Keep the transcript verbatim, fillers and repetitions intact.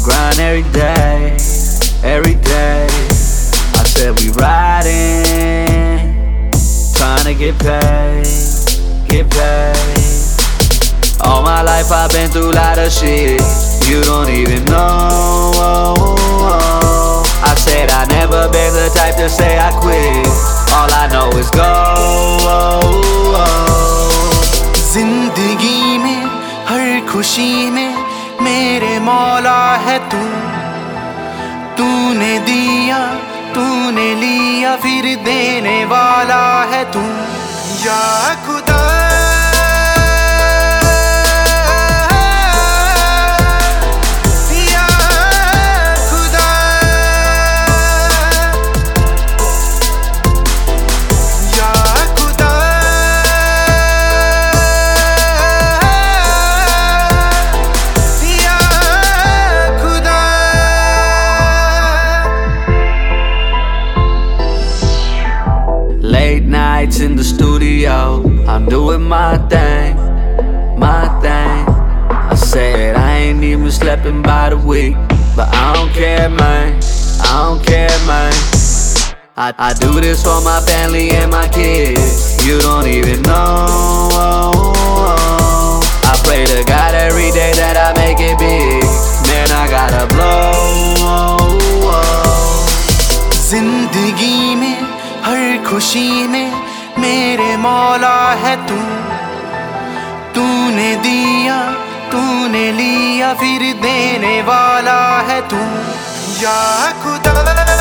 grind every day, every day. I said we riding, trying to get paid, get paid. All my life I've been through a lot of shit you don't even know. I said I never been the type to say I quit. All I know is go. जिंदगी में हर खुशी में मेरे मौला है तू। तूने दिया तूने लिया फिर देने वाला है तू। या खुदा Late nights in the studio, I'm doing my thing, my thing. I said I ain't even slept by the week, but I don't care, man, I don't care, man. I, I do this for my family and my kids, you don't even know. I pray to God every day that I make it big, man, I gotta blow. जिंदगी में हर खुशी में मेरे मौला है तू। तूने दिया तूने लिया फिर देने वाला है तू। या खुदा